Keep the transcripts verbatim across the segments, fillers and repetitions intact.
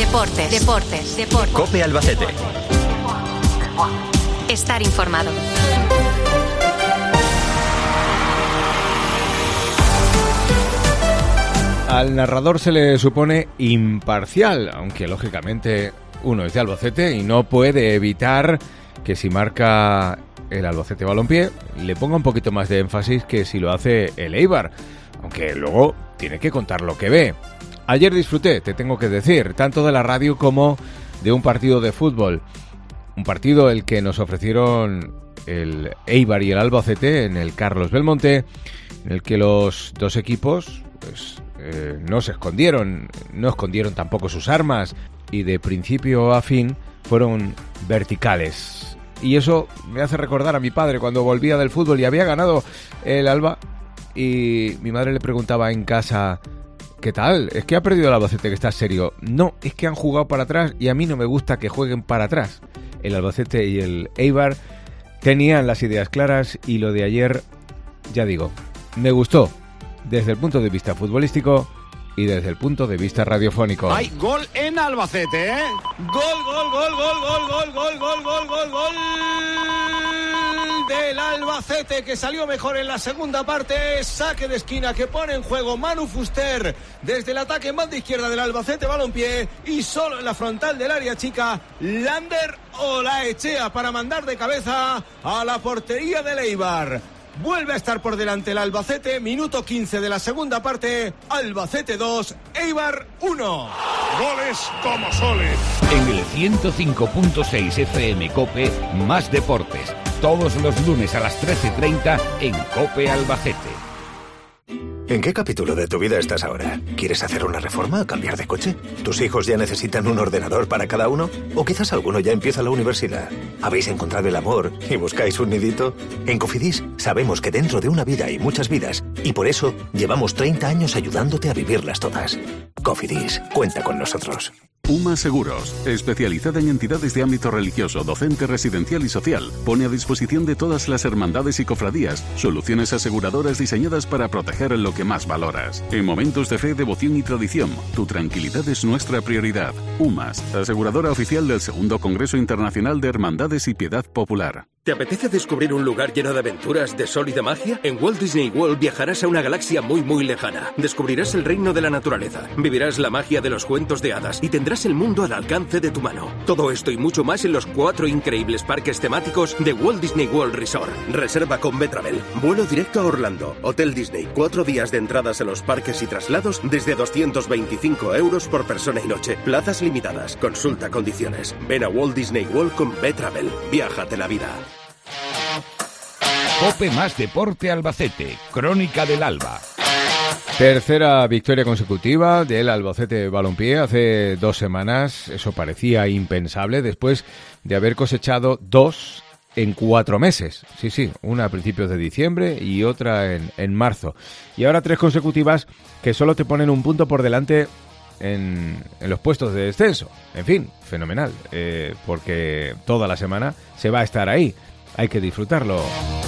Deportes, deportes, deportes. COPE Albacete. Estar informado. Al narrador se le supone imparcial, aunque lógicamente uno es de Albacete y no puede evitar que si marca el Albacete Balompié le ponga un poquito más de énfasis que si lo hace el Eibar, aunque luego tiene que contar lo que ve. Ayer disfruté, te tengo que decir, tanto de la radio como de un partido de fútbol. Un partido el que nos ofrecieron el Eibar y el Albacete en el Carlos Belmonte, en el que los dos equipos pues eh, no se escondieron, no escondieron tampoco sus armas y de principio a fin fueron verticales. Y eso me hace recordar a mi padre cuando volvía del fútbol y había ganado el Alba y mi madre le preguntaba en casa: ¿qué tal? ¿Es que ha perdido el Albacete, que está serio? No, es que han jugado para atrás y a mí no me gusta que jueguen para atrás. El Albacete y el Eibar tenían las ideas claras y lo de ayer, ya digo, me gustó desde el punto de vista futbolístico y desde el punto de vista radiofónico. Hay gol en Albacete, ¿eh? Gol, gol, gol, gol, gol, gol, gol, gol, gol, gol, gol del Albacete, que salió mejor en la segunda parte. Saque de esquina que pone en juego Manu Fuster desde el ataque en banda izquierda del Albacete Balompié, y solo en la frontal del área chica Lander Olaechea para mandar de cabeza a la portería del Eibar. Vuelve a estar por delante el Albacete, minuto quince de la segunda parte. Albacete dos, Eibar uno. Goles como soles. En el ciento cinco punto seis F M COPE, más deportes. Todos los lunes a las trece treinta en COPE Albacete. ¿En qué capítulo de tu vida estás ahora? ¿Quieres hacer una reforma o cambiar de coche? ¿Tus hijos ya necesitan un ordenador para cada uno? ¿O quizás alguno ya empieza la universidad? ¿Habéis encontrado el amor y buscáis un nidito? En Cofidis sabemos que dentro de una vida hay muchas vidas y por eso llevamos treinta años ayudándote a vivirlas todas. Cofidis, cuenta con nosotros. UMA Seguros, especializada en entidades de ámbito religioso, docente, residencial y social, pone a disposición de todas las hermandades y cofradías soluciones aseguradoras diseñadas para proteger lo que más valoras. En momentos de fe, devoción y tradición, tu tranquilidad es nuestra prioridad. UMAS, aseguradora oficial del segundo Congreso Internacional de Hermandades y Piedad Popular. ¿Te apetece descubrir un lugar lleno de aventuras, de sol y de magia? En Walt Disney World viajarás a una galaxia muy muy lejana. Descubrirás el reino de la naturaleza, vivirás la magia de los cuentos de hadas y tendrás el mundo al alcance de tu mano. Todo esto y mucho más en los cuatro increíbles parques temáticos de Walt Disney World Resort. Reserva con Betravel. Vuelo directo a Orlando. Hotel Disney. Cuatro días de entradas a los parques y traslados desde doscientos veinticinco euros por persona y noche. Plazas limitadas. Consulta condiciones. Ven a Walt Disney World con Betravel. Viájate la vida. COPE más deporte Albacete. Crónica del Alba. Tercera victoria consecutiva del Albacete Balompié hace dos semanas. Eso parecía impensable después de haber cosechado dos en cuatro meses. Sí, sí, una a principios de diciembre y otra en, en marzo. Y ahora tres consecutivas que solo te ponen un punto por delante en, en los puestos de descenso. En fin, fenomenal, eh, porque toda la semana se va a estar ahí. Hay que disfrutarlo.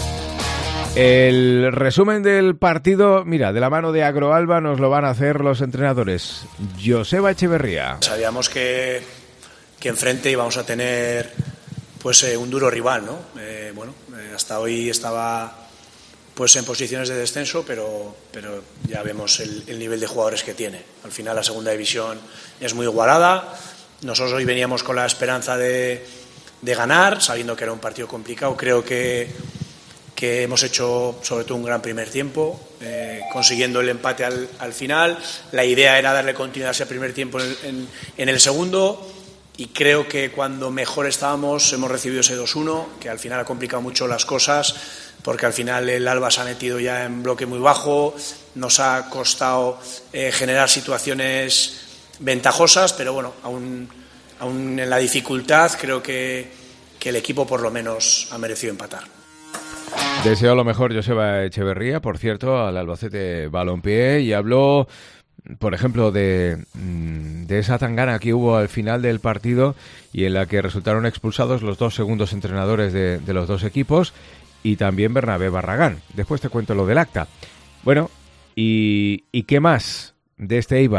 El resumen del partido, mira, de la mano de Agroalba nos lo van a hacer los entrenadores. Joseba Echeverría. Sabíamos que, que enfrente íbamos a tener pues eh, un duro rival, ¿no? Eh, bueno, eh, hasta hoy estaba pues en posiciones de descenso, pero, pero ya vemos el, el nivel de jugadores que tiene. Al final la segunda división es muy igualada. Nosotros hoy veníamos con la esperanza de, de ganar, sabiendo que era un partido complicado. Creo que que hemos hecho sobre todo un gran primer tiempo, eh, consiguiendo el empate al, al final. La idea era darle continuidad a ese primer tiempo en el, en, en el segundo, y creo que cuando mejor estábamos hemos recibido ese dos uno, que al final ha complicado mucho las cosas, porque al final el Alba se ha metido ya en bloque muy bajo, nos ha costado eh, generar situaciones ventajosas, pero bueno, aún, aún en la dificultad creo que, que el equipo por lo menos ha merecido empatar. Deseo lo mejor Joseba Echeverría, por cierto, al Albacete Balompié, y habló, por ejemplo, de, de esa tangana que hubo al final del partido y en la que resultaron expulsados los dos segundos entrenadores de, de los dos equipos y también Bernabé Barragán. Después te cuento lo del acta. Bueno, ¿y, y qué más de este Eibar?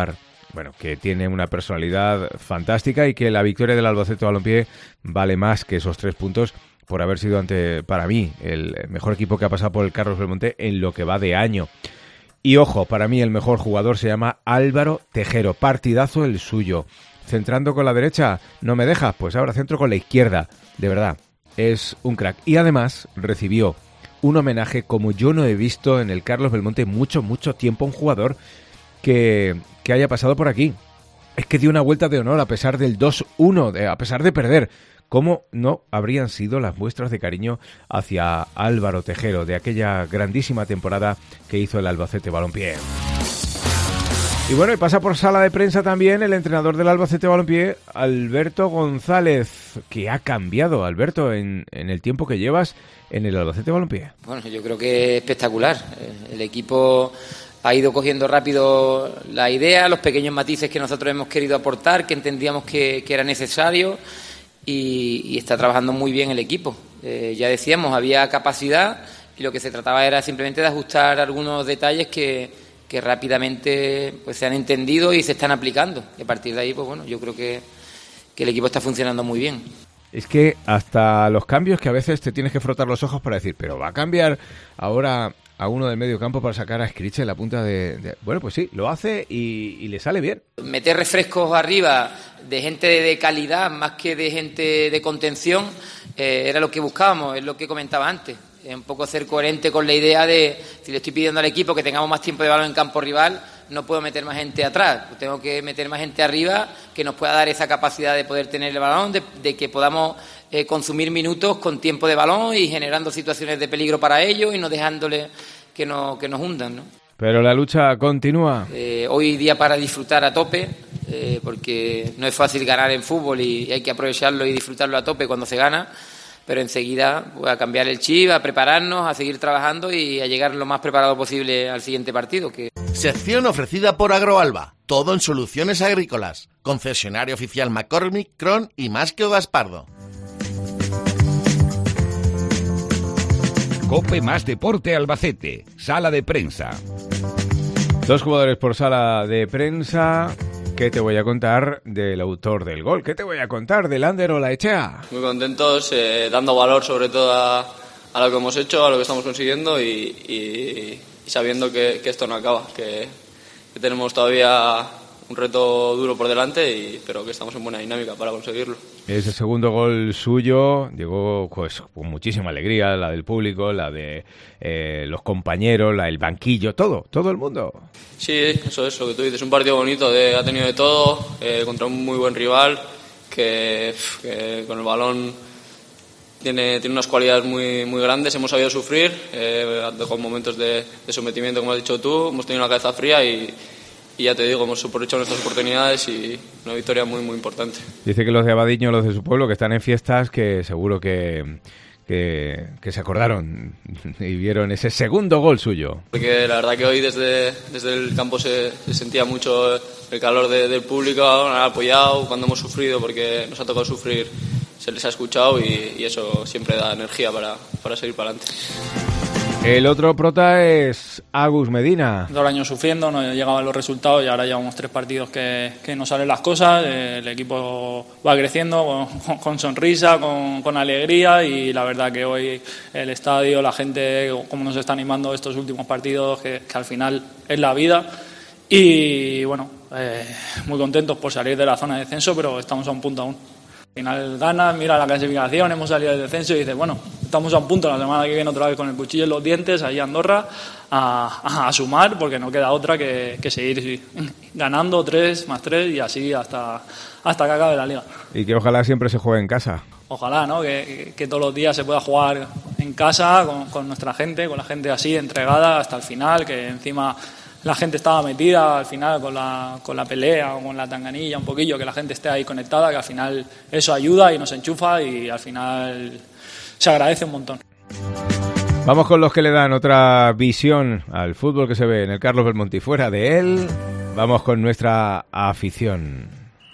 bueno, que tiene una personalidad fantástica y que la victoria del Albacete Balompié vale más que esos tres puntos por haber sido, ante para mí, el mejor equipo que ha pasado por el Carlos Belmonte en lo que va de año. Y ojo, para mí el mejor jugador se llama Álvaro Tejero. Partidazo el suyo. Centrando con la derecha, ¿no me dejas? Pues ahora centro con la izquierda. De verdad, es un crack. Y además recibió un homenaje como yo no he visto en el Carlos Belmonte mucho, mucho tiempo. Un jugador que, que haya pasado por aquí. Es que dio una vuelta de honor a pesar del dos uno, a pesar de perder. ¿Cómo no habrían sido las muestras de cariño hacia Álvaro Tejero de aquella grandísima temporada que hizo el Albacete Balompié? Y bueno, y pasa por sala de prensa también el entrenador del Albacete Balompié, Alberto González, que ha cambiado, Alberto, en, en el tiempo que llevas en el Albacete Balompié. Bueno, yo creo que es espectacular. El equipo ha ido cogiendo rápido la idea, los pequeños matices que nosotros hemos querido aportar, que entendíamos que, que era necesario. Y, y está trabajando muy bien el equipo. Eh, ya decíamos, había capacidad y lo que se trataba era simplemente de ajustar algunos detalles que, que rápidamente pues se han entendido y se están aplicando. Y a partir de ahí, pues bueno, yo creo que, que el equipo está funcionando muy bien. Es que hasta los cambios que a veces te tienes que frotar los ojos para decir, pero va a cambiar ahora a uno del medio campo para sacar a Scrich en la punta de, de... Bueno, pues sí, lo hace y, y le sale bien. Meter refrescos arriba de gente de calidad más que de gente de contención eh, era lo que buscábamos, es lo que comentaba antes. Es un poco ser coherente con la idea de, si le estoy pidiendo al equipo que tengamos más tiempo de balón en campo rival, no puedo meter más gente atrás, tengo que meter más gente arriba que nos pueda dar esa capacidad de poder tener el balón, de, de que podamos eh, consumir minutos con tiempo de balón y generando situaciones de peligro para ellos y no dejándoles que, no, que nos hundan, ¿no? Pero la lucha continúa. Eh, hoy día para disfrutar a tope, eh, porque no es fácil ganar en fútbol y, y hay que aprovecharlo y disfrutarlo a tope cuando se gana. Pero enseguida voy a cambiar el chip, a prepararnos, a seguir trabajando y a llegar lo más preparado posible al siguiente partido. Que... Sección ofrecida por Agroalba, todo en soluciones agrícolas. Concesionario oficial McCormick, Cron y Masquio Gaspardo. COPE más Deporte Albacete, sala de prensa. Dos jugadores por sala de prensa. ¿Qué te voy a contar del autor del gol? ¿Qué te voy a contar del Ander Olaechea? Muy contentos, eh, dando valor sobre todo a, a lo que hemos hecho, a lo que estamos consiguiendo y, y, y sabiendo que, que esto no acaba, que, que tenemos todavía un reto duro por delante, y, pero que estamos en buena dinámica para conseguirlo. Ese segundo gol suyo llegó pues, con muchísima alegría, la del público, la de eh, los compañeros, la del banquillo, todo, todo el mundo. Sí, eso es lo que tú dices, un partido bonito, de, ha tenido de todo, eh, contra un muy buen rival, que, que con el balón tiene, tiene unas cualidades muy, muy grandes, hemos sabido sufrir, eh, con momentos de, de sometimiento, como has dicho tú, hemos tenido la cabeza fría y... Y ya te digo, hemos aprovechado nuestras oportunidades y una victoria muy, muy importante. Dice que los de Abadiño, los de su pueblo, que están en fiestas, que seguro que, que, que se acordaron y vieron ese segundo gol suyo. Porque la verdad que hoy desde, desde el campo se, se sentía mucho el calor de, del público, han apoyado cuando hemos sufrido, porque nos ha tocado sufrir, se les ha escuchado y, y eso siempre da energía para, para seguir para adelante. El otro prota es Agus Medina. Todo el año sufriendo, no llegaban los resultados y ahora llevamos tres partidos que, que no salen las cosas. El equipo va creciendo con, con sonrisa, con, con alegría, y la verdad que hoy el estadio, la gente, cómo nos está animando estos últimos partidos, que, que al final es la vida. Y bueno, eh, muy contentos por salir de la zona de descenso, pero estamos a un punto aún. Al final ganas, mira la clasificación, hemos salido del descenso y dices, bueno, estamos a un punto, la semana que viene otra vez con el cuchillo en los dientes, ahí a Andorra, a, a, a sumar, porque no queda otra que, que seguir ganando tres más tres y así hasta, hasta que acabe la liga. Y que ojalá siempre se juegue en casa. Ojalá, ¿no? Que, que todos los días se pueda jugar en casa, con, con nuestra gente, con la gente así, entregada hasta el final, que encima... La gente estaba metida al final con la, con la pelea o con la tanganilla un poquillo, que la gente esté ahí conectada, que al final eso ayuda y nos enchufa y al final se agradece un montón. Vamos con los que le dan otra visión al fútbol que se ve en el Carlos Belmonte y fuera de él. Vamos con nuestra afición.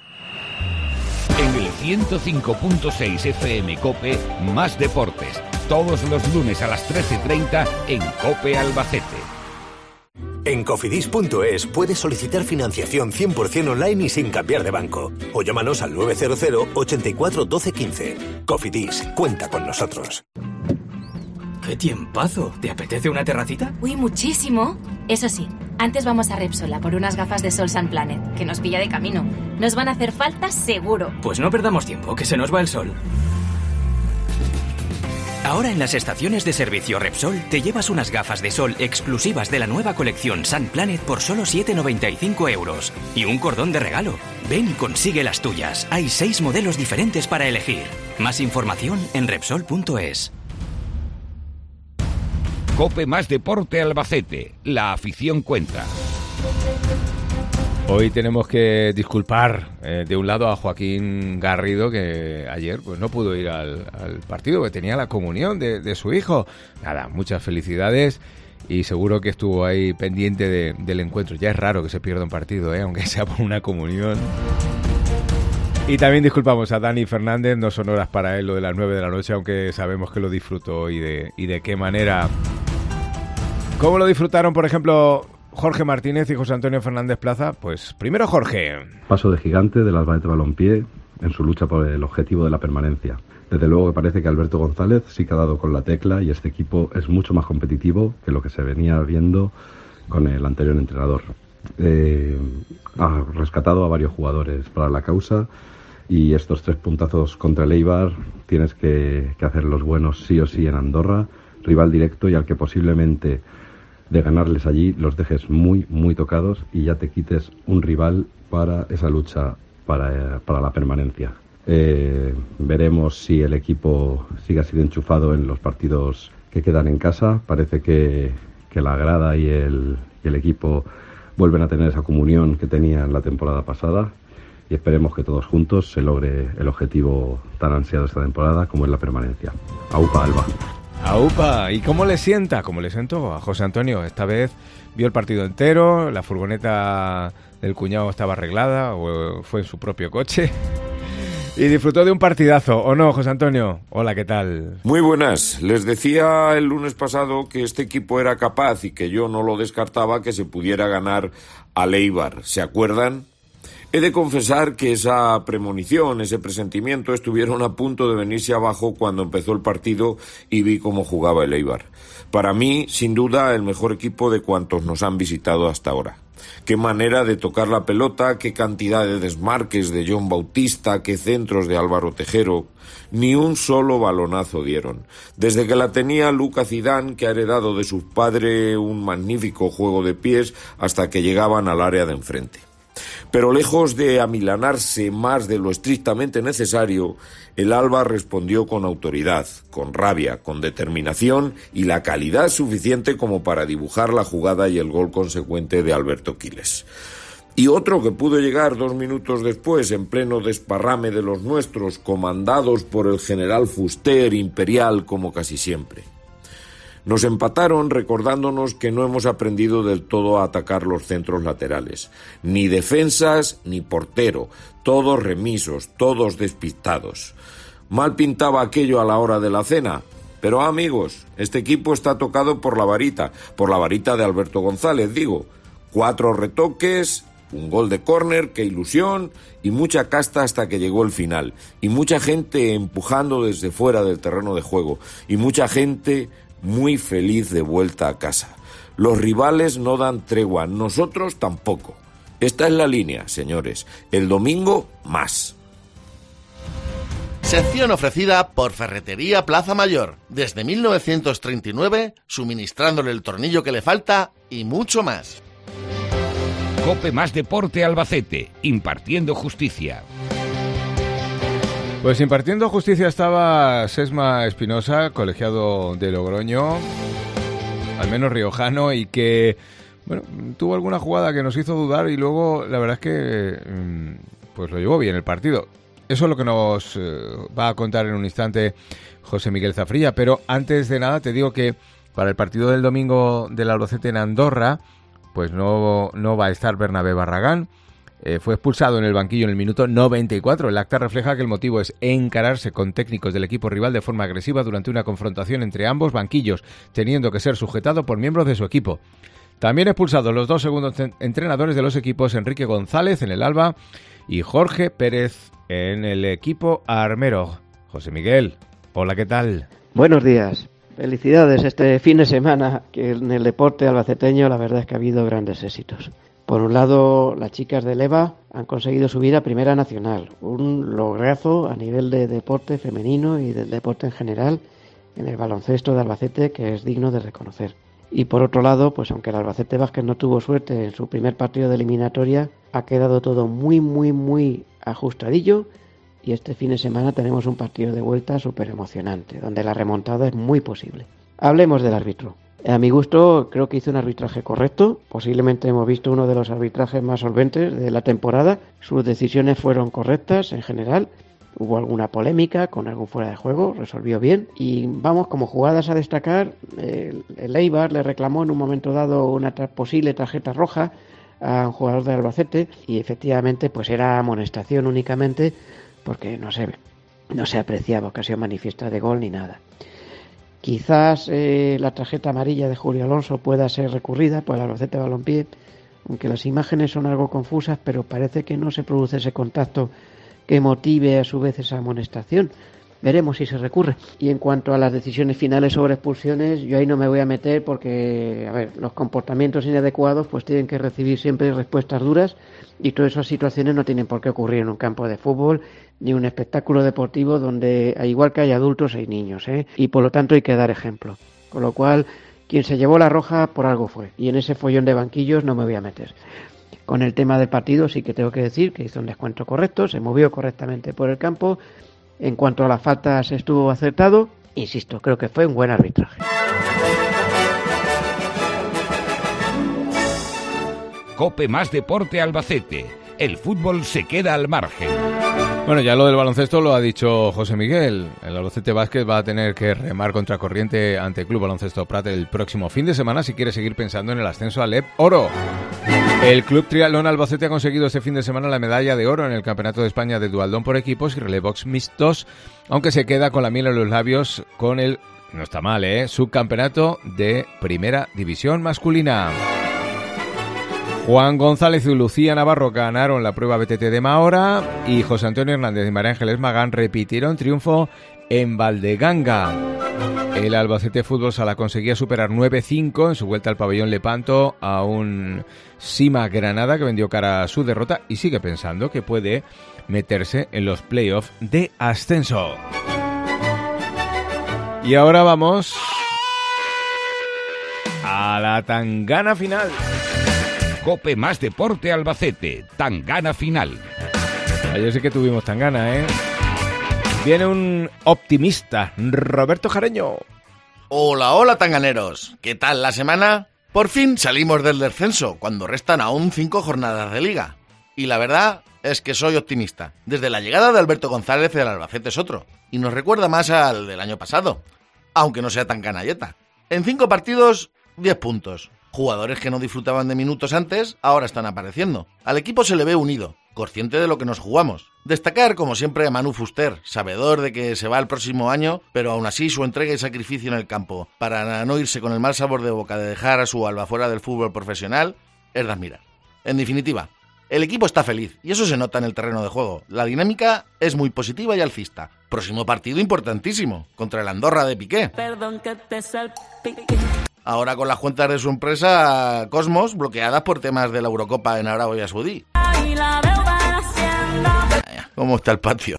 En el ciento cinco punto seis F M COPE, más deportes. Todos los lunes a las trece treinta en COPE Albacete. En cofidis punto es puedes solicitar financiación cien por ciento online y sin cambiar de banco. O llámanos al nueve cero cero, ochenta y cuatro, doce, quince. Cofidis, cuenta con nosotros. ¡Qué tiempazo! ¿Te apetece una terracita? Uy, muchísimo. Eso sí, antes vamos a Repsol a por unas gafas de sol Sun Planet, que nos pilla de camino. Nos van a hacer falta seguro. Pues no perdamos tiempo, que se nos va el sol. Ahora en las estaciones de servicio Repsol te llevas unas gafas de sol exclusivas de la nueva colección Sun Planet por solo siete noventa y cinco euros. Y un cordón de regalo. Ven y consigue las tuyas. Hay seis modelos diferentes para elegir. Más información en Repsol punto es. Cope Más Deporte Albacete. La afición cuenta. Hoy tenemos que disculpar eh, de un lado a Joaquín Garrido, que ayer pues no pudo ir al, al partido, que tenía la comunión de, de su hijo. Nada, muchas felicidades y seguro que estuvo ahí pendiente de, del encuentro. Ya es raro que se pierda un partido, ¿eh? Aunque sea por una comunión. Y también disculpamos a Dani Fernández, no son horas para él lo de las nueve de la noche, aunque sabemos que lo disfrutó y de, y de qué manera. ¿Cómo lo disfrutaron, por ejemplo, Jorge Martínez y José Antonio Fernández Plaza? Pues primero Jorge. Paso de gigante del Albacete Balompié en su lucha por el objetivo de la permanencia. Desde luego que parece que Alberto González sí que ha dado con la tecla y este equipo es mucho más competitivo que lo que se venía viendo con el anterior entrenador. Eh, ha rescatado a varios jugadores para la causa y estos tres puntazos contra el Eibar tienes que, que hacer los buenos sí o sí en Andorra, rival directo y al que posiblemente de ganarles allí los dejes muy, muy tocados y ya te quites un rival para esa lucha para, para la permanencia. Eh, veremos si el equipo sigue así de enchufado en los partidos que quedan en casa. Parece que, que la grada y el, y el equipo vuelven a tener esa comunión que tenían la temporada pasada y esperemos que todos juntos se logre el objetivo tan ansiado esta temporada como es la permanencia. Aupa, Alba. Aupa, ¿y cómo le sienta? ¿Cómo le siento a José Antonio? Esta vez vio el partido entero, la furgoneta del cuñado estaba arreglada o fue en su propio coche y disfrutó de un partidazo, ¿o no, José Antonio? Hola, ¿qué tal? Muy buenas. Les decía el lunes pasado que este equipo era capaz y que yo no lo descartaba que se pudiera ganar al Eibar. ¿Se acuerdan? He de confesar que esa premonición, ese presentimiento estuvieron a punto de venirse abajo cuando empezó el partido y vi cómo jugaba el Eibar. Para mí, sin duda, el mejor equipo de cuantos nos han visitado hasta ahora. Qué manera de tocar la pelota, qué cantidad de desmarques de John Bautista, qué centros de Álvaro Tejero. Ni un solo balonazo dieron. Desde que la tenía Luca Zidane, que ha heredado de su padre un magnífico juego de pies, hasta que llegaban al área de enfrente. Pero lejos de amilanarse más de lo estrictamente necesario, el Alba respondió con autoridad, con rabia, con determinación y la calidad suficiente como para dibujar la jugada y el gol consecuente de Alberto Quiles. Y otro que pudo llegar dos minutos después, en pleno desparrame de los nuestros, comandados por el general Fuster imperial como casi siempre. Nos empataron recordándonos que no hemos aprendido del todo a atacar los centros laterales. Ni defensas ni portero, todos remisos, todos despistados. Mal pintaba aquello a la hora de la cena, pero amigos, este equipo está tocado por la varita, por la varita de Alberto González, digo. Cuatro retoques, un gol de córner, qué ilusión, y mucha casta hasta que llegó el final. Y mucha gente empujando desde fuera del terreno de juego, y mucha gente muy feliz de vuelta a casa. Los rivales no dan tregua, nosotros tampoco. Esta es la línea, señores. El domingo, más. Sección ofrecida por Ferretería Plaza Mayor. Desde mil novecientos treinta y nueve, suministrándole el tornillo que le falta y mucho más. Cope Más Deporte Albacete, impartiendo justicia. Pues impartiendo justicia estaba Sesma Espinosa, colegiado de Logroño, al menos riojano, y que bueno, tuvo alguna jugada que nos hizo dudar y luego la verdad es que pues lo llevó bien el partido. Eso es lo que nos eh, va a contar en un instante José Miguel Zafrilla, pero antes de nada te digo que para el partido del domingo del Albacete en Andorra, pues no, no va a estar Bernabé Barragán. Eh, fue expulsado en el banquillo en el minuto noventa y cuatro. El acta refleja que el motivo es encararse con técnicos del equipo rival de forma agresiva durante una confrontación entre ambos banquillos, teniendo que ser sujetado por miembros de su equipo. También expulsados los dos segundos entrenadores de los equipos, Enrique González en el Alba y Jorge Pérez en el equipo armero. José Miguel, hola, ¿qué tal? Buenos días. Felicidades este fin de semana, que en el deporte albaceteño la verdad es que ha habido grandes éxitos. Por un lado, las chicas del EVA han conseguido subir a Primera Nacional, un lograzo a nivel de deporte femenino y del deporte en general en el baloncesto de Albacete que es digno de reconocer. Y por otro lado, pues aunque el Albacete Básquet no tuvo suerte en su primer partido de eliminatoria, ha quedado todo muy, muy, muy ajustadillo. Y este fin de semana tenemos un partido de vuelta súper emocionante, donde la remontada es muy posible. Hablemos del árbitro. A mi gusto, creo que hizo un arbitraje correcto. Posiblemente hemos visto uno de los arbitrajes más solventes de la temporada. Sus decisiones fueron correctas en general. Hubo alguna polémica con algún fuera de juego, resolvió bien. Y vamos, como jugadas a destacar, el, el Eibar le reclamó en un momento dado una tra- posible tarjeta roja a un jugador de Albacete y efectivamente pues era amonestación únicamente, porque no se, no se apreciaba ocasión manifiesta de gol ni nada. Quizás eh, la tarjeta amarilla de Julio Alonso pueda ser recurrida por el Albacete Balompié, aunque las imágenes son algo confusas, pero parece que no se produce ese contacto que motive a su vez esa amonestación. Veremos si se recurre. Y en cuanto a las decisiones finales sobre expulsiones, yo ahí no me voy a meter porque, a ver, los comportamientos inadecuados pues tienen que recibir siempre respuestas duras y todas esas situaciones no tienen por qué ocurrir en un campo de fútbol ni un espectáculo deportivo donde, al igual que hay adultos, hay niños, ¿eh? Y por lo tanto hay que dar ejemplo. Con lo cual, quien se llevó la roja por algo fue. Y en ese follón de banquillos no me voy a meter. Con el tema del partido sí que tengo que decir que hizo un descuento correcto, se movió correctamente por el campo. En cuanto a las faltas estuvo acertado, insisto, creo que fue un buen arbitraje. COPE más Deporte Albacete. El fútbol se queda al margen. Bueno, ya lo del baloncesto lo ha dicho José Miguel. El Albacete Básquet va a tener que remar contra corriente ante el Club Baloncesto Prat el próximo fin de semana si quiere seguir pensando en el ascenso al E P Oro. El Club Triatlón Albacete ha conseguido este fin de semana la medalla de oro en el Campeonato de España de Dualdón por equipos y relevox mixtos, aunque se queda con la miel en los labios con el, no está mal, ¿eh?, subcampeonato de Primera División masculina. Juan González y Lucía Navarro ganaron la prueba B T T de Mahora y José Antonio Hernández y María Ángeles Magán repitieron triunfo en Valdeganga. El Albacete Fútbol Sala conseguía superar nueve cinco en su vuelta al pabellón Lepanto a un Sima Granada que vendió cara a su derrota y sigue pensando que puede meterse en los playoffs de ascenso. Y ahora vamos a la tangana final. COPE más Deporte Albacete, tangana final. Ayer sí que tuvimos tangana, ¿eh? Viene un optimista, Roberto Jareño. Hola, hola tanganeros. ¿Qué tal la semana? Por fin salimos del descenso, cuando restan aún cinco jornadas de liga. Y la verdad es que soy optimista. Desde la llegada de Alberto González el Albacete es otro. Y nos recuerda más al del año pasado, aunque no sea tan canalleta. En cinco partidos, diez puntos. Jugadores que no disfrutaban de minutos antes, ahora están apareciendo. Al equipo se le ve unido, consciente de lo que nos jugamos. Destacar, como siempre, a Manu Fuster, sabedor de que se va el próximo año, pero aún así su entrega y sacrificio en el campo, para no irse con el mal sabor de boca de dejar a su Alba fuera del fútbol profesional, es de admirar. En definitiva, el equipo está feliz, y eso se nota en el terreno de juego. La dinámica es muy positiva y alcista. Próximo partido importantísimo, contra el Andorra de Piqué. Perdón que te salpique. Ahora con las cuentas de su empresa Cosmos bloqueadas por temas de la Eurocopa en Arabia Saudí. ¿Cómo está el patio?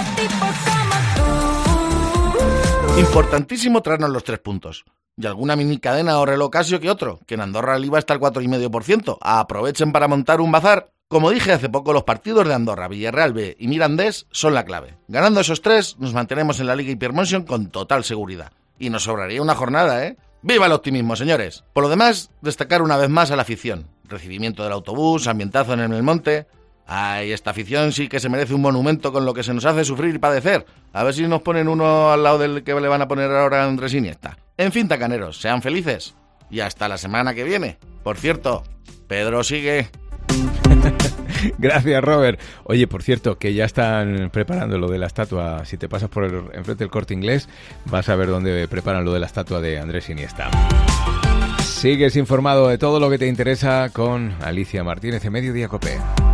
Importantísimo traernos los tres puntos. Y alguna mini cadena o reloj Casio que otro, que en Andorra el I V A está al cuatro coma cinco por ciento. Aprovechen para montar un bazar. Como dije hace poco, los partidos de Andorra, Villarreal B y Mirandés son la clave. Ganando esos tres, nos mantenemos en la Liga Hypermotion con total seguridad. Y nos sobraría una jornada, ¿eh? ¡Viva el optimismo, señores! Por lo demás, destacar una vez más a la afición. Recibimiento del autobús, ambientazo en el monte. Ay, esta afición sí que se merece un monumento con lo que se nos hace sufrir y padecer. A ver si nos ponen uno al lado del que le van a poner ahora a Andrés Iniesta. En fin, tacaneros, sean felices. Y hasta la semana que viene. Por cierto, Pedro sigue... Gracias, Robert. Oye, por cierto, que ya están preparando lo de la estatua. Si te pasas por el, enfrente del Corte Inglés, vas a ver dónde preparan lo de la estatua de Andrés Iniesta. Sigues informado de todo lo que te interesa con Alicia Martínez en Mediodía Cope.